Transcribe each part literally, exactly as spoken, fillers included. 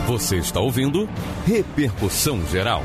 Você está ouvindo Repercussão Geral.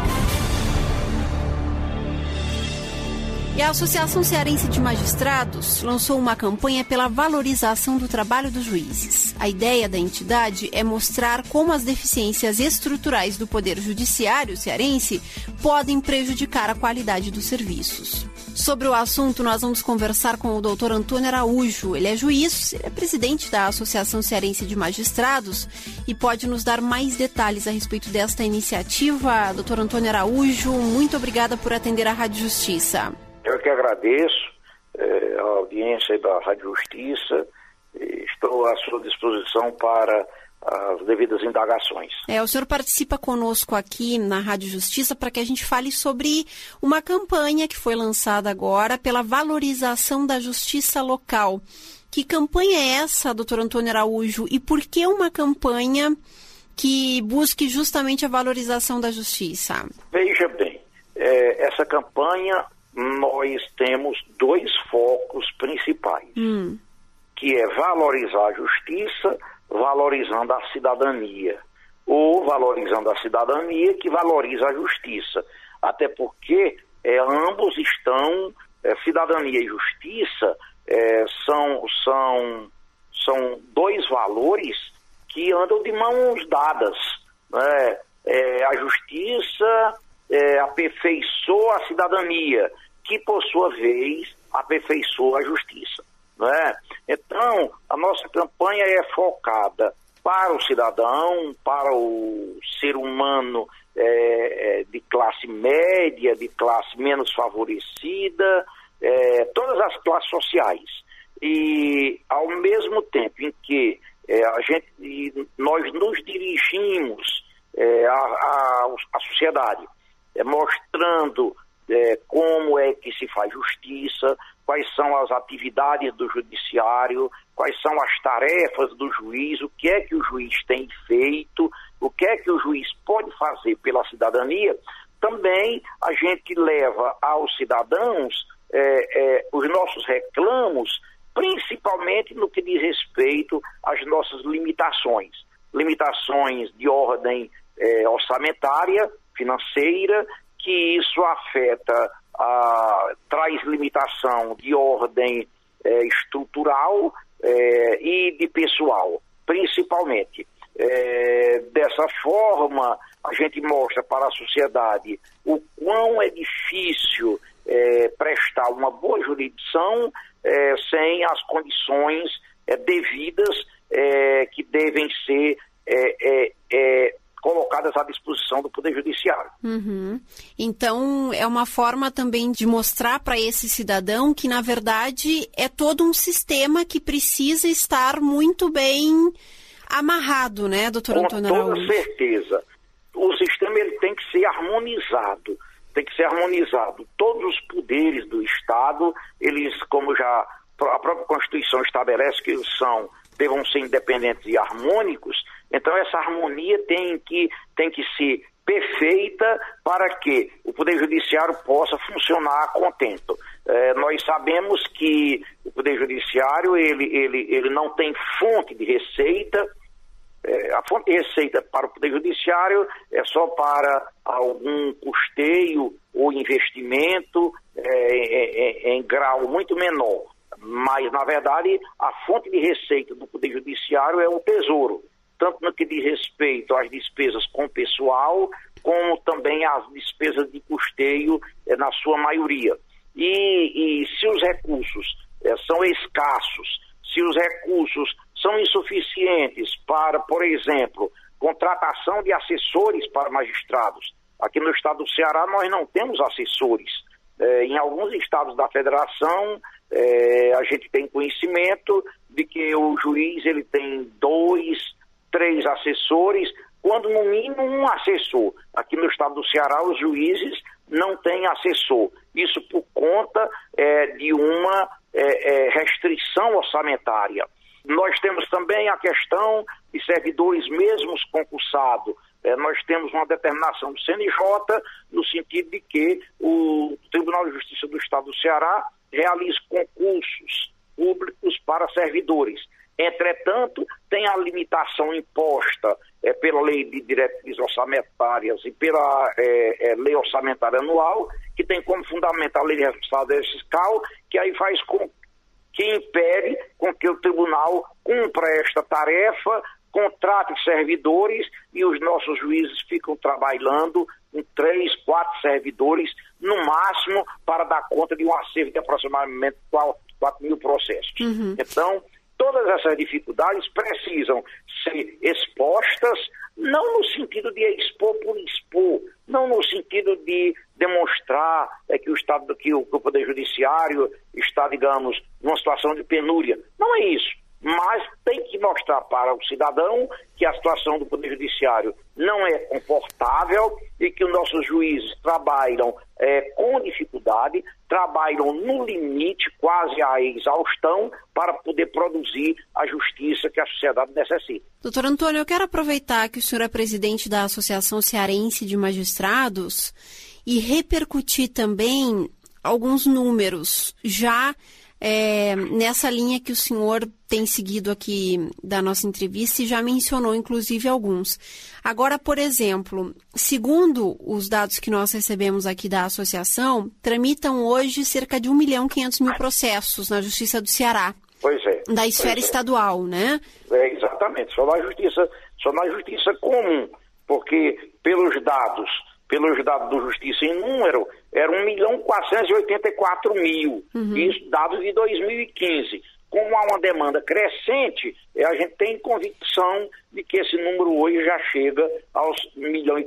E a Associação Cearense de Magistrados lançou uma campanha pela valorização do trabalho dos juízes. A ideia da entidade é mostrar como as deficiências estruturais do Poder Judiciário cearense podem prejudicar a qualidade dos serviços. Sobre o assunto, nós vamos conversar com o doutor Antônio Araújo. Ele é juiz, ele é presidente da Associação Cearense de Magistrados e pode nos dar mais detalhes a respeito desta iniciativa. doutor Antônio Araújo, muito obrigada por atender a Rádio Justiça. Eu que agradeço eh, a audiência da Rádio Justiça. Estou à sua disposição para as devidas indagações. É, o senhor participa conosco aqui na Rádio Justiça para que a gente fale sobre uma campanha que foi lançada agora pela valorização da justiça local. Que campanha é essa, doutor Antônio Araújo, e por que uma campanha que busque justamente a valorização da justiça? Veja bem, eh, essa campanha nós temos dois focos principais, hum. que é valorizar a justiça, valorizando a cidadania, ou valorizando a cidadania que valoriza a justiça, até porque é, ambos estão, é, cidadania e justiça é, são, são, são dois valores que andam de mãos dadas, né? É, a justiça é, aperfeiçoa a cidadania, que por sua vez aperfeiçoa a justiça, né? Então, a nossa campanha é focada para o cidadão, para o ser humano é, de classe média, de classe menos favorecida, é, todas as classes sociais. E ao mesmo tempo em que é, a gente, nós nos dirigimos é, à, à, à sociedade, é, mostrando É, como é que se faz justiça, quais são as atividades do judiciário, quais são as tarefas do juiz, o que é que o juiz tem feito, o que é que o juiz pode fazer pela cidadania. Também a gente leva aos cidadãos é, é, os nossos reclamos, principalmente no que diz respeito às nossas limitações. Limitações de ordem é, orçamentária, financeira, que isso afeta, a, traz limitação de ordem é, estrutural é, e de pessoal, principalmente. É, dessa forma, a gente mostra para a sociedade o quão é difícil é, prestar uma boa jurisdição é, sem as condições é, devidas é, que devem ser é, é, é, colocadas à disposição do Poder Judiciário. Uhum. Então, é uma forma também de mostrar para esse cidadão que, na verdade, é todo um sistema que precisa estar muito bem amarrado, né, doutor Antônio Araújo? Com toda certeza. O sistema ele tem que ser harmonizado, tem que ser harmonizado. Todos os poderes do Estado, eles, como já a própria Constituição estabelece que eles são, devam ser independentes e harmônicos. Então essa harmonia tem que, tem que ser perfeita para que o Poder Judiciário possa funcionar a contento. É, nós sabemos que o Poder Judiciário ele, ele, ele não tem fonte de receita. É, a fonte de receita para o Poder Judiciário é só para algum custeio ou investimento é, em, em grau muito menor. Mas, na verdade, a fonte de receita do Poder Judiciário é o Tesouro, tanto no que diz respeito às despesas com pessoal, como também às despesas de custeio, eh, na sua maioria. E, e se os recursos eh, são escassos, se os recursos são insuficientes para, por exemplo, contratação de assessores para magistrados. Aqui no estado do Ceará nós não temos assessores. Eh, em alguns estados da federação, eh, a gente tem conhecimento de que o juiz ele tem dois, três assessores, quando no mínimo um assessor. Aqui no estado do Ceará os juízes não têm assessor. Isso por conta eh, de uma eh, eh, restrição orçamentária. Nós temos também a questão de servidores mesmos concursados. É, nós temos uma determinação do C N J no sentido de que o Tribunal de Justiça do Estado do Ceará realize concursos públicos para servidores. Entretanto, tem a limitação imposta é, pela Lei de Diretrizes Orçamentárias e pela é, é, Lei Orçamentária Anual, que tem como fundamento a Lei de Responsabilidade Fiscal, que aí faz com que impede com que o tribunal cumpra esta tarefa, contrate servidores e os nossos juízes ficam trabalhando com três, quatro servidores, no máximo, para dar conta de um acervo de aproximadamente quatro mil processos. Uhum. Então, todas essas dificuldades precisam ser expostas, não no sentido de expor por expor, não no sentido de demonstrar é, que, o Estado, que o, que o Poder Judiciário está, digamos, numa situação de penúria. Não é isso. Mas tem que mostrar para o cidadão que a situação do Poder Judiciário não é confortável e que os nossos juízes trabalham é, com dificuldade, trabalham no limite, quase à exaustão, para poder produzir a justiça que a sociedade necessita. Doutor Antônio, eu quero aproveitar que o senhor é presidente da Associação Cearense de Magistrados e repercutir também alguns números já É, nessa linha que o senhor tem seguido aqui da nossa entrevista e já mencionou, inclusive, alguns. Agora, por exemplo, segundo os dados que nós recebemos aqui da associação, tramitam hoje cerca de um milhão e quinhentos mil processos na Justiça do Ceará. Pois é. Da esfera pois estadual, é. né? É, exatamente. Só na justiça, só na justiça comum, porque pelos dados... pelos dados do Justiça em número, era um milhão quatrocentos e oitenta e quatro mil, uhum. Isso dados de dois mil e quinze. Como há uma demanda crescente, a gente tem convicção de que esse número hoje já chega aos um milhão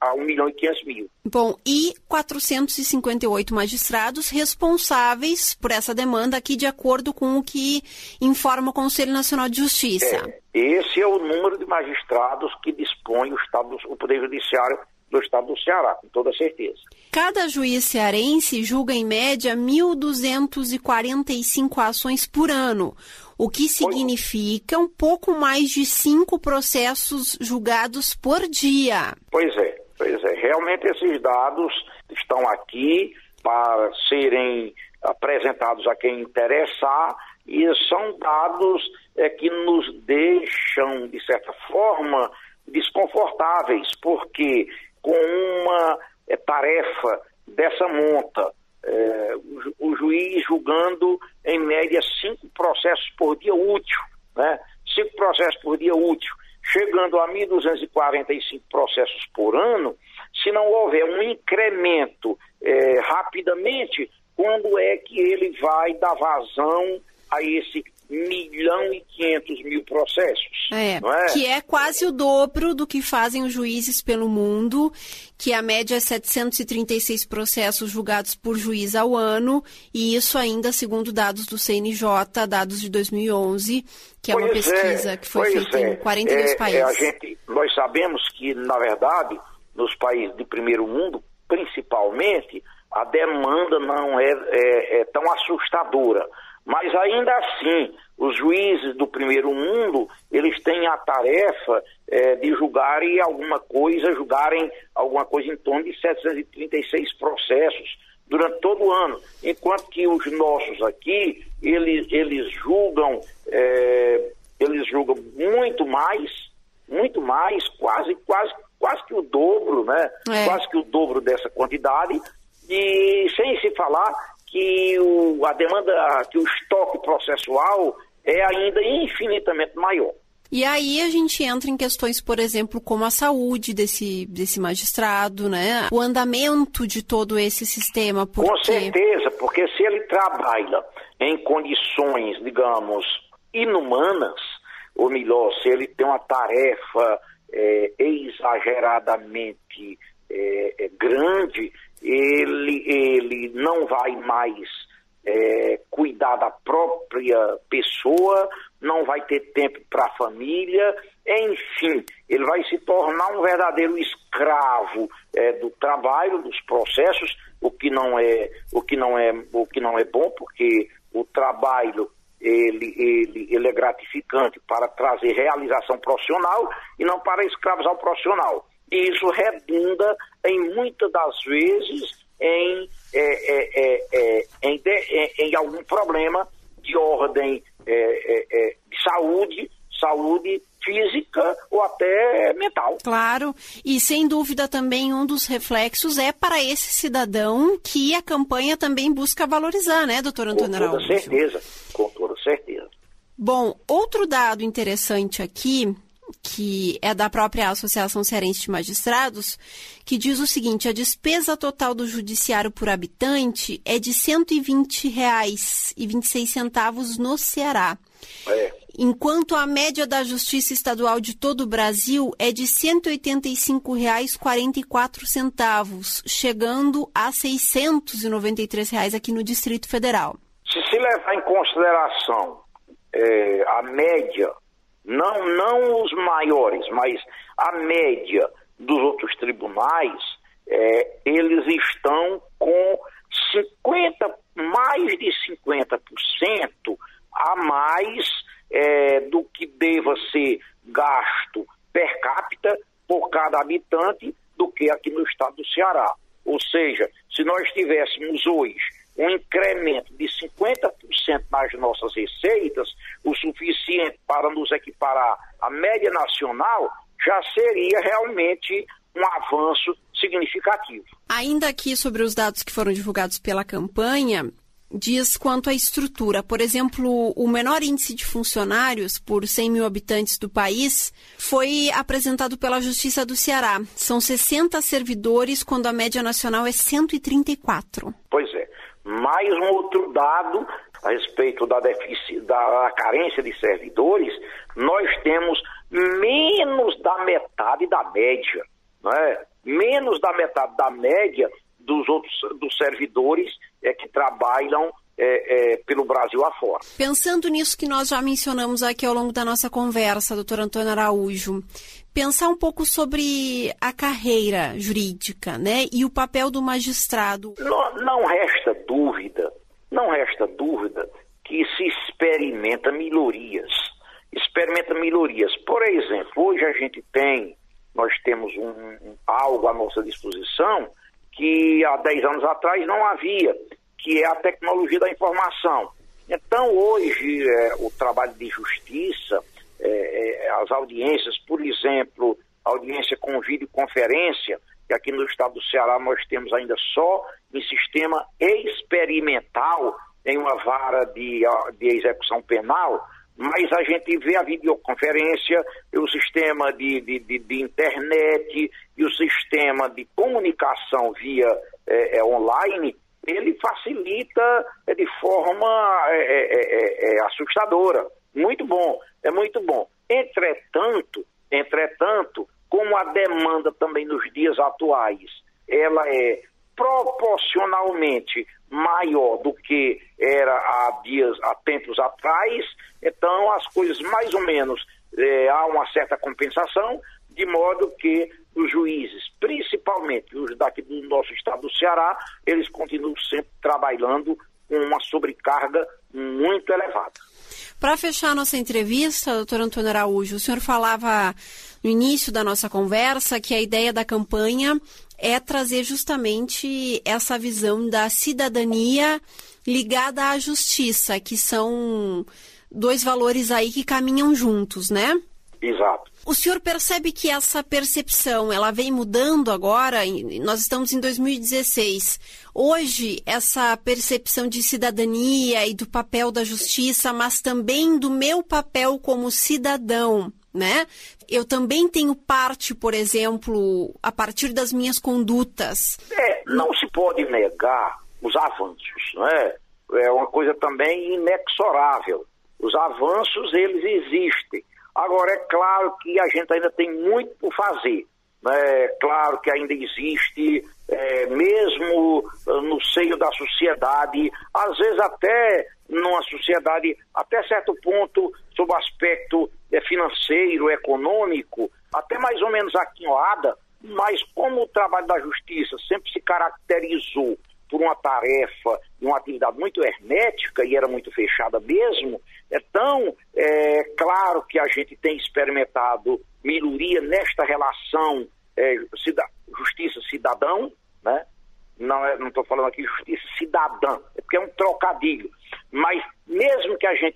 e quinhentos mil. Bom, e quatrocentos e cinquenta e oito magistrados responsáveis por essa demanda aqui, de acordo com o que informa o Conselho Nacional de Justiça. É, esse é o número de magistrados que dispõe o, Estado, o Poder Judiciário do Estado do Ceará, com toda certeza. Cada juiz cearense julga em média mil duzentas e quarenta e cinco ações por ano, o que significa um pouco mais de cinco processos julgados por dia. Pois é, pois é. Realmente esses dados estão aqui para serem apresentados a quem interessar e são dados é, que nos deixam, de certa forma, desconfortáveis, porque com uma é, tarefa dessa monta, é, o, o juiz julgando em média cinco processos por dia útil, né? Cinco processos por dia útil, chegando a mil duzentos e quarenta e cinco processos por ano, se não houver um incremento é, rapidamente, quando é que ele vai dar vazão a esse milhão e quinhentos mil processos. É, não é? Que é quase o dobro do que fazem os juízes pelo mundo, que a média é setecentos e trinta e seis processos julgados por juiz ao ano, e isso ainda segundo dados do C N J, dados de dois mil e onze, que é pois uma pesquisa é, que foi feita é. em quarenta e dois é, países. É, a gente, nós sabemos que, na verdade, nos países de primeiro mundo, principalmente, a demanda não é, é, é tão assustadora. Mas ainda assim, os juízes do primeiro mundo, eles têm a tarefa é, de julgarem alguma coisa, julgarem alguma coisa em torno de setecentos e trinta e seis processos durante todo o ano. Enquanto que os nossos aqui, eles, eles julgam, é, eles julgam muito mais, muito mais, quase, quase, quase que o dobro, né? É. Quase que o dobro dessa quantidade, e sem se falar que o, a demanda, que o estoque processual é ainda infinitamente maior. E aí a gente entra em questões, por exemplo, como a saúde desse, desse magistrado, né? O andamento de todo esse sistema. Porque... Com certeza, porque se ele trabalha em condições, digamos, inumanas, ou melhor, se ele tem uma tarefa é, exageradamente é, é, grande, ele, ele não vai mais é, cuidar da própria pessoa, não vai ter tempo para a família, enfim, ele vai se tornar um verdadeiro escravo é, do trabalho, dos processos, o que não é, o que não é, o que não é bom, porque o trabalho ele, ele, ele é gratificante para trazer realização profissional e não para escravizar o profissional. E isso redunda, em muitas das vezes, em, é, é, é, é, em, de, em, em algum problema de ordem é, é, é, de saúde, saúde física ou até mental. Claro, e sem dúvida também um dos reflexos é para esse cidadão que a campanha também busca valorizar, né, doutor Antônio Araújo? Com toda certeza, com toda certeza. Bom, outro dado interessante aqui, que é da própria Associação Cearense de Magistrados, que diz o seguinte: a despesa total do judiciário por habitante é de cento e vinte reais e vinte e seis centavos no Ceará. É. Enquanto a média da Justiça Estadual de todo o Brasil é de cento e oitenta e cinco reais e quarenta e quatro centavos, chegando a seiscentos e noventa e três reais aqui no Distrito Federal. Se se levar em consideração é, a média, não, não os maiores, mas a média dos outros tribunais, é, eles estão com cinquenta, mais de cinquenta por cento a mais é, do que deva ser gasto per capita por cada habitante do que aqui no estado do Ceará. Ou seja, se nós tivéssemos hoje um incremento de cinquenta por cento nas nossas receitas, o suficiente para nos equiparar à média nacional, já seria realmente um avanço significativo. Ainda aqui sobre os dados que foram divulgados pela campanha, diz quanto à estrutura. Por exemplo, o menor índice de funcionários por cem mil habitantes do país foi apresentado pela Justiça do Ceará. São sessenta servidores, quando a média nacional é cento e trinta e quatro. Pois é. Mais um outro dado a respeito da, defici- da carência de servidores, nós temos menos da metade da média, não é? Menos da metade da média dos outros dos servidores é, que trabalham é, é, pelo Brasil afora. Pensando nisso que nós já mencionamos aqui ao longo da nossa conversa, doutor Antônio Araújo, pensar um pouco sobre a carreira jurídica, né, e o papel do magistrado. Não, não resta dúvida, não resta dúvida que se experimenta melhorias, experimenta melhorias. Por exemplo, hoje a gente tem, nós temos um, um, algo à nossa disposição que há dez anos atrás não havia, que é a tecnologia da informação. Então, hoje, é, o trabalho de justiça, é, é, as audiências, por exemplo, a audiência com videoconferência, que aqui no estado do Ceará nós temos ainda só em sistema experimental, em uma vara de, de execução penal, mas a gente vê a videoconferência, o sistema de, de, de, de internet e o sistema de comunicação via é, é, online, ele facilita é, de forma é, é, é, assustadora. Muito bom, é muito bom. Entretanto, entretanto, como a demanda também nos dias atuais, ela é proporcionalmente maior do que era há dias, há tempos atrás, então as coisas mais ou menos é, há uma certa compensação, de modo que os juízes, principalmente os daqui do nosso estado do Ceará, eles continuam sempre trabalhando com uma sobrecarga muito elevada. Para fechar a nossa entrevista, doutor Antônio Araújo, o senhor falava no início da nossa conversa que a ideia da campanha é trazer justamente essa visão da cidadania ligada à justiça, que são dois valores aí que caminham juntos, né? Exato. O senhor percebe que essa percepção, ela vem mudando agora? Nós estamos em dois mil e dezesseis. Hoje, essa percepção de cidadania e do papel da justiça, mas também do meu papel como cidadão, né? Eu também tenho parte, por exemplo, a partir das minhas condutas. É, não se pode negar os avanços, né? É uma coisa também inexorável. Os avanços, eles existem. Agora, é claro que a gente ainda tem muito por fazer. É claro que ainda existe, é, mesmo no seio da sociedade, às vezes até numa sociedade, até certo ponto, sob o aspecto é, financeiro, econômico, até mais ou menos aquinhoada, mas como o trabalho da justiça sempre se caracterizou por uma tarefa e uma atividade muito hermética e era muito fechada mesmo, então, é claro que a gente tem experimentado melhoria nesta relação é, cida, justiça-cidadão, né? Não é, não estou falando aqui justiça-cidadã, é porque é um trocadilho, mas mesmo que a gente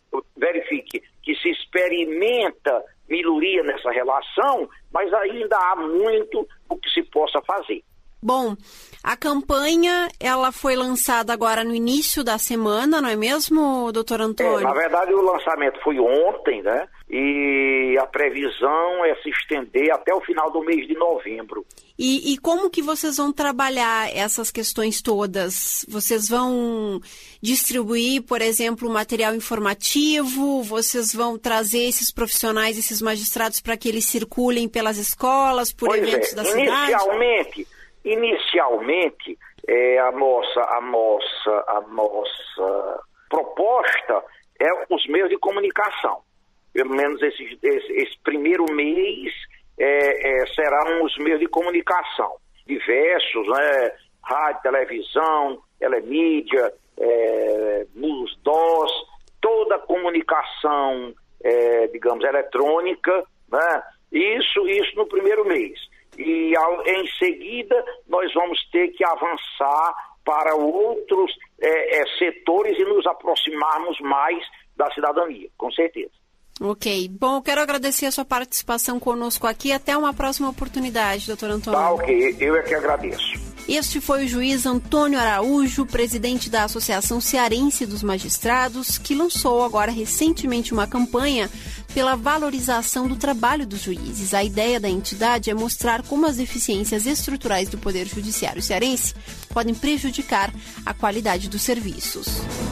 verifique que se experimenta melhoria nessa relação, mas ainda há muito o que se possa fazer. Bom, a campanha, ela foi lançada agora no início da semana, não é mesmo, doutor Antônio? É, na verdade, o lançamento foi ontem, né? E a previsão é se estender até o final do mês de novembro. E, e como que vocês vão trabalhar essas questões todas? Vocês vão distribuir, por exemplo, material informativo? Vocês vão trazer esses profissionais, esses magistrados, para que eles circulem pelas escolas, por pois eventos é. da cidade? Inicialmente... Inicialmente, é, a, nossa, a, nossa, a nossa proposta é os meios de comunicação. Pelo menos esse, esse, esse primeiro mês é, é, serão os meios de comunicação. Diversos, né? Rádio, televisão, telemídia, é, nos D O S, toda a comunicação, é, digamos, eletrônica, né? Isso, isso no primeiro mês. E ao, em seguida nós vamos ter que avançar para outros é, é, setores e nos aproximarmos mais da cidadania, com certeza. Ok. Bom, eu quero agradecer a sua participação conosco aqui. Até uma próxima oportunidade, doutor Antônio. Tá, ok. Eu é que agradeço. Este foi o juiz Antônio Araújo, presidente da Associação Cearense dos Magistrados, que lançou agora recentemente uma campanha pela valorização do trabalho dos juízes. A ideia da entidade é mostrar como as deficiências estruturais do Poder Judiciário cearense podem prejudicar a qualidade dos serviços.